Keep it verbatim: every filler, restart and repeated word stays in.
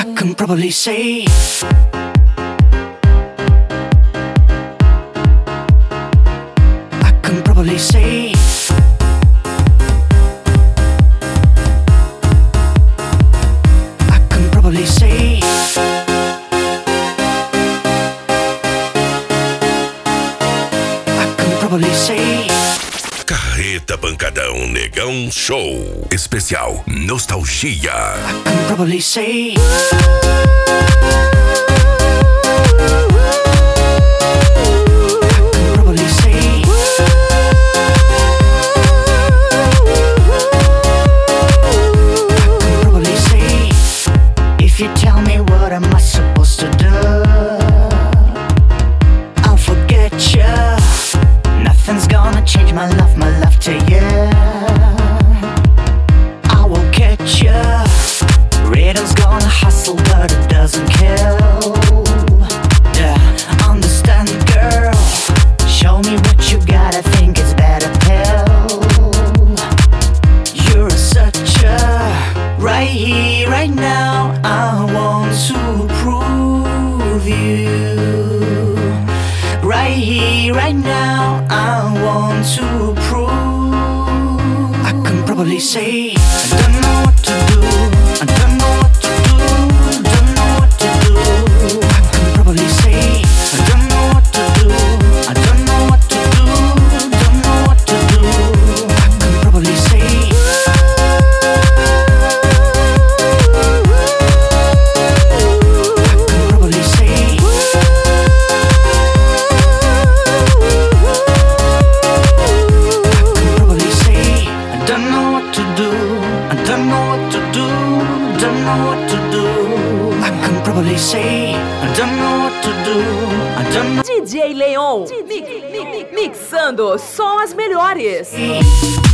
I can probably say I can probably say I can probably say I can probably say Carreta Pancadão Negão Show Especial Nostalgia. I can probably say if you tell me what am I supposed to do, I'll forget you. Nothing's gonna change my love, my love to you. I will catch you. Riddle's gonna hustle, but it doesn't kill. Yeah, understand, girl. Show me what you got, I think it's better pill. You're such a right here, right now. I want to prove you. Right here, right now. I want to prove. I can probably say I don't know what to do. I don't know what to do. Don't know what to do. I can probably say I don't know what to do. I don't know what to do. Don't know what to do. I can probably say say I don't know what to do. I don't know. D J Leon mi- mi- mi- mixando só as melhores.